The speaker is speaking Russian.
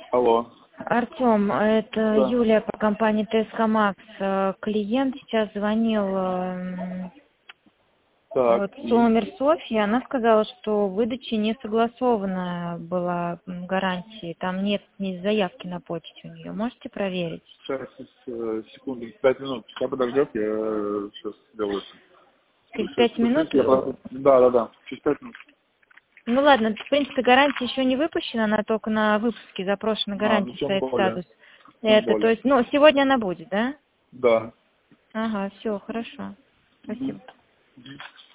Алло. Артем, это Да. Юлия по компании ТСК Макс. Клиент сейчас звонил Так. вот, в номер Софьи. Она сказала, что выдача не согласованная была гарантии. Там нет ни заявки на почте у нее. Можете проверить? Сейчас, секунду, 5 минут. Пока подождет, я сейчас сделаю. Через Сейчас 5 минут? спущусь, Да. Через 5 минут. Ну ладно, в принципе, гарантия еще не выпущена, она только на выпуске запрошена Ну гарантия, тем стоит более. статус. Тем Это, то более. есть, ну, сегодня она будет, да? Да. Ага, все, хорошо. Спасибо. Мгм.